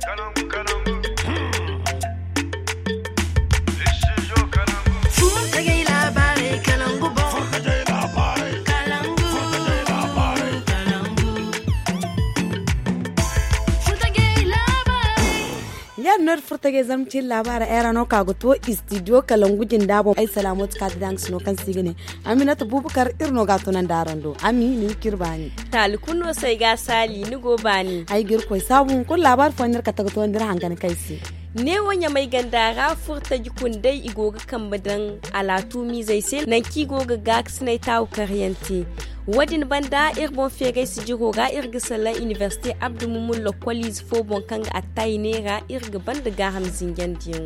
Nor furtage zamcin labara era no kago to studio kalangujin dabo ai salamot ka dangs no kan sigine Aminata Bubukar irno gato nan darando ami ni kirbani talkuno sai ga sali ni go bani ai girko sabun kun labar fanir ka tagato ndir hangan kaisi ne wanya mai ganda ga furta jikun dai igoga kan badan alatu mi zai sai nan ki goga gax nai taw karyanti wadin banda irbon fegay si jigo ga irgisala university abdu mumul lokolis fo bon kanga atay ne ga irga banda ga hamzin yandin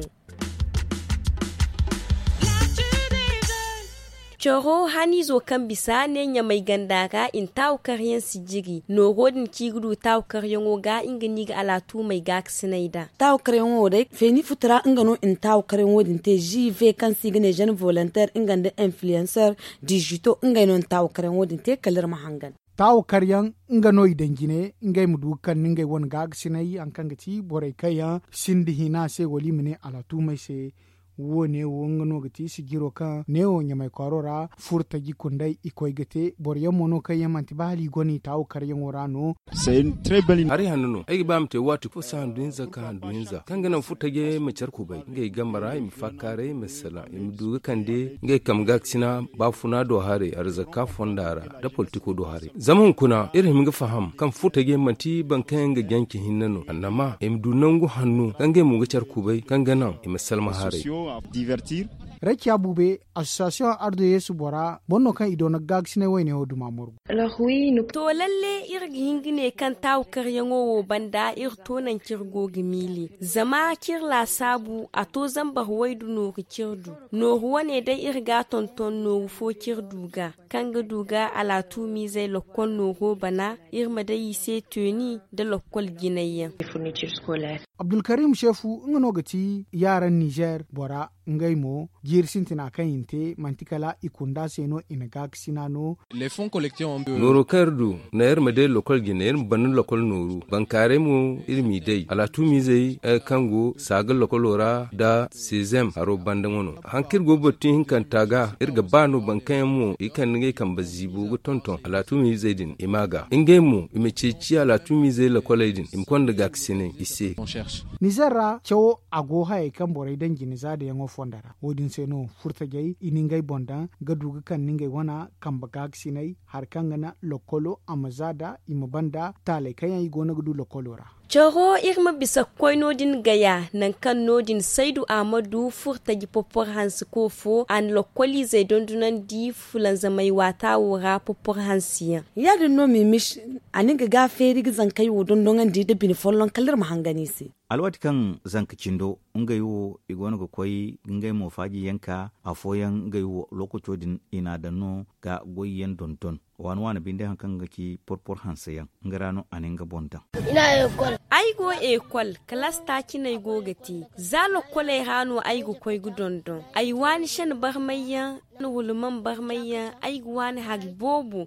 Choro hani zo kan bisa ne nya mai ganda ga in taw karyan si jigi no godin ki gudu taw karyan ga ingani ga alatu mai ga sinaida taw karyan dai feni futura ingano in taw karyan wodin te jive kan sigine jeune volontaire inganda influencer digital ingano taw karyan wodin te kalir mahangan taw karyan ingano idangine ingay mudu kan ningay won ga sinai an kan gati borai kaya sindi hina se woli mine alatu mai se wone wongano gati sigiro ka neo nyamai kwarora furta gikundai ikoi gate borya mono kaya manti bali goni taw karyan worano c'est une très belle ari hanuno ai bam te watu ko san duinza ka duinza kangana futa ge macar ku bai ngai gamara im fakare misala im duga kande ngai kam gaksina ba funa do hare arzaka fondara da politiko do hare zaman kuna irin mi ga faham kan futa ge manti ban kan ga ganki hinnano annama im dunangu hannu kange mu ga char ku bai kangana im salma hare divertir Rekia Bube association ardo yesu bora bonno kan idona gagsine wayne hodu mamorgo alors oui no to lalle irgi hingine kan taw karyango wo banda irto nan kirgo gimili zama kirla sabu ato zamba waidu no kirdu no wane dai irga tonton no fo kirduga kanga duga ala tumi zai lokol no go bana irma dai se tuni da lokol ginayya fourniture scolaire Abdul Karim Shefu ngono gati yaran Niger bora ngaimo girsintina kan yinte mantikala ikunda seno inagak sinano les fonds collectés en noro kardu na yar made local giner ban local noru bankare mu irmi dai ala tumi zai kango sagal local ora da sezem aro bandangono hankir go botin kan taga irga banu bankan mu ikan ngai kan bazibu go tonton ala tumi zai din imaga ingay mu imececi ala tumi zai local din imkonda gaksine ise Nizara chawo agoha e kan borai dangi ni zada yango fondara wodin seno furta gai iningai bonda gaduga kan ningai wana kan bagak sinai har kan gana lokolo amazada imabanda tale kayan yi gona gudu lokolora Choro irma bisa koi nodin gaya nan kan nodin Saidu Amadu furta gi popor hansi kofo an lokoli zai dondunan di fulan zamai wata wura popor hansiya. Ya no mi mish aninga ga feri gizan kai wudon dongan di da bin follon kalir mahangani si. Alwati kan zanka cindo nga yiwo igona ga koi ngai mo faji yanka afoyan nga yiwo lokoto din ina da no ga goyen donton wan binde hankan ga ki porpor hansayan ngarano aninga bonta ina ekol aigo ekol klasta kinai gogati zalo kole hanu aigo koi gudondon ai wani shan barmayya no huluman barmayya aigo wani hagbobu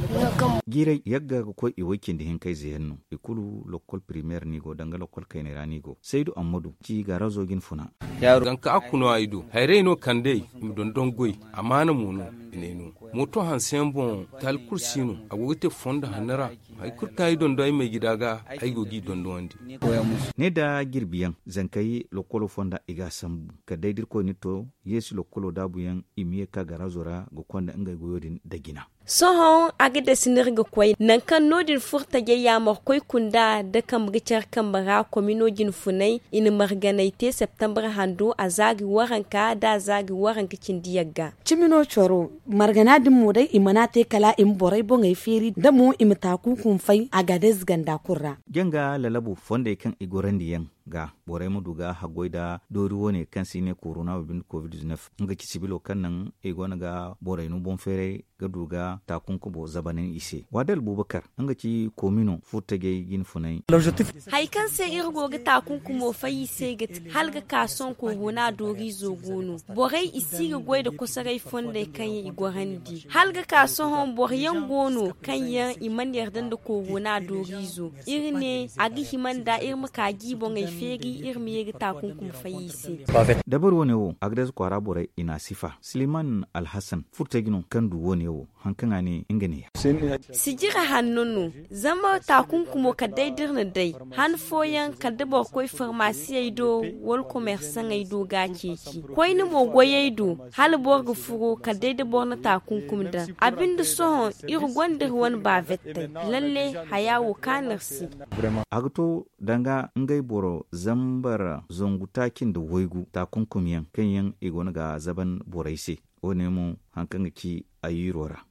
gira yagga ga koi iwakin da hinkai zayanno ikulu lokol primaire nigo danga lokol kainera nigo Saidu Amadu ci ga razogin funa yaro ganka akuno aido hayre no kande dondon goy amana muno inenu moto hansen bon tal kursino agogote fonda hanara ay kurkay dondo ay mai gidaga ay gogi dondo wandi ne da girbiyan zankai lokolo fonda iga sambu ka daidir ko ni to yesu lokolo dabuyan imiye ka garazora go konda ngai goyodin dagina sohon agada sinirga kwai nan kan nodin furta ge ya mar koi kunda da kam gicar kan bara kominogin funai in marganai te september hando azagi waranka da zagi waranka cindiyaga cimino choro margana din mu dai imana te kala in borai bongai feri da mu imta ku kun fai agades ganda kurra genga lalabu fonda kan igorandiyan ga borai mu duga hagoida dori wone kan sine corona bin covid-19 nga kisibilo kan nan e gona ga borai nu bon fere ga duga takunkubo zabanin ise wadal bubakar nga ci komino futage gin funai haikan sai irgo ga takunkumo fayi sai ga halga kason ko gona dori zogono borai isi ga goida kusarai fonda kan yi igwahandi halga kason hon boryan gono kan yan iman yardan da ko gona dori zo irne agi himan da irma kaji bon ai fegi irmi ga takunkumo fayi sai dabar wone wo agdas kwara borai ina sifa Suleiman Alhassan furtagino kan du wone wo hankanga ne ingane sijira hannunu zama takunkumo ka daidirna dai han foyan ka dabo koi farmasi aido wal commerçant aido ga keki koi ni mo goyaido hal borgo furo ka daida borna takunkum da abinda sohon ir gondir wan ba vette lalle hayawo kanarsi agto danga ngai boro zambara zongutakin da woigu takunkumiyan kanyan igona ga zaban boraise one mu hankanga ki ayirora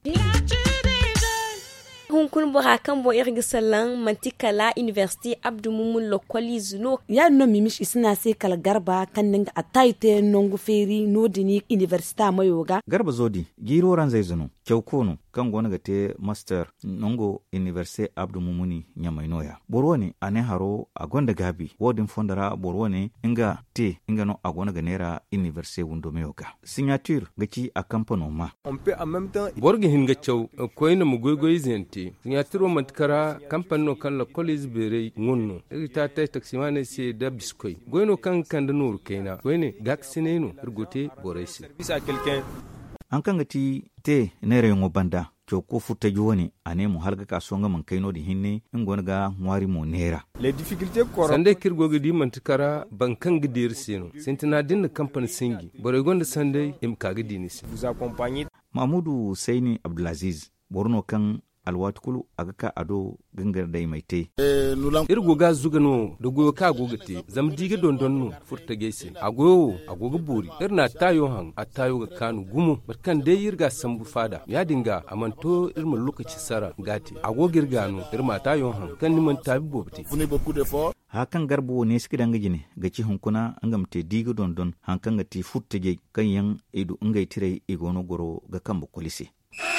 hunkun bora kan bo irgi salan mantikala university abdu mumun lokoli zuno ya no mimish isna sai kala garba kan ninga ataite nongu feri no dini university mayoga garba zodi giro ran zai zuno kyaukono kan gona ga te master nongo university abdu mumuni nyamainoya borwone ane haro agonda gabi wodin fondara borwone inga no agona ga nera university wundo meyoga signature gaci a kampano ma on peut en même temps borgi hinga chaw koyna mu goygoy zenti signature mantkara kampano kan la college bere ngonno ita ta taksimane se da biskoy goyno kan da nur kaina goyne gaksineno ergote boraysi bisa quelqu'un an kan gati te nere ngo banda ko futa juwani ane mu halga kasonga man kaino di hinne ngona ga ngwari mo nera les difficultés corona sande kirgo gidi mantikara bankan gidir sino sentina din company singi bore gonda sande im kaga dinisi vous accompagner Mahmudu Saini Abdulaziz borno kan alwatkulu aga ka ado gangar dai mai te irgo ga zugano da goyo ka gogate zam diga dondonno furta gese agogo buri irna tayo han atayo ga kanu gumu barkan dai yirga sambu fada ya dinga amanto irma lokaci sara gati agogir gano irma tayo han kan ni man tabi bobti hakan garbo ne suka danga gine ga ci hunkuna angamte diga dondon hankan ga ti furta ge kan yan edu ngai tire igono goro ga kan bukulisi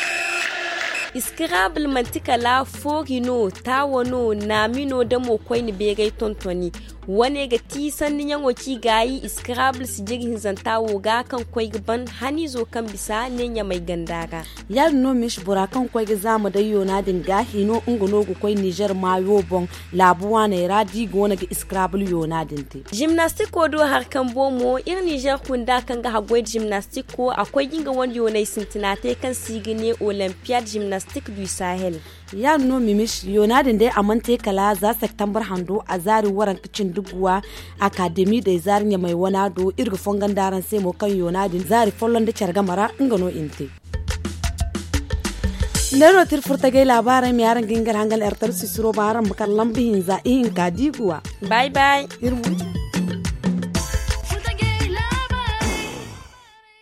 Scrabble mantikala fogino tawono namino da mo koyni begay tontoni wane ga tisan ni yango ci gayi Scrabble si jigi zantawo ga kan koy ban hani zo kan bisa ne nya mai gandaga ya no mish burakan koy ga zamu da yona din gahi no ungono go koy Niger ma yo bon labuwa ne radi gona ga Scrabble yona din te gymnastic ko do har kan bomo ir Niger kun da kan ga hagwai gymnastic ko akwai ginga wani yona sintinate kan sigine Olympiad gymnastic du Sahel ya no mimish yonadin dai amante kala za September hando a zari waran kicin duguwa academy da zarinya mai wana do irga fongan daran sai mo kan yonadin zari follon da chargamara ingano inte nero tir furtage labaran mi yaran gingar hangal ertar sisiro baran bakar lambihin za in kadiguwa bye bye irmu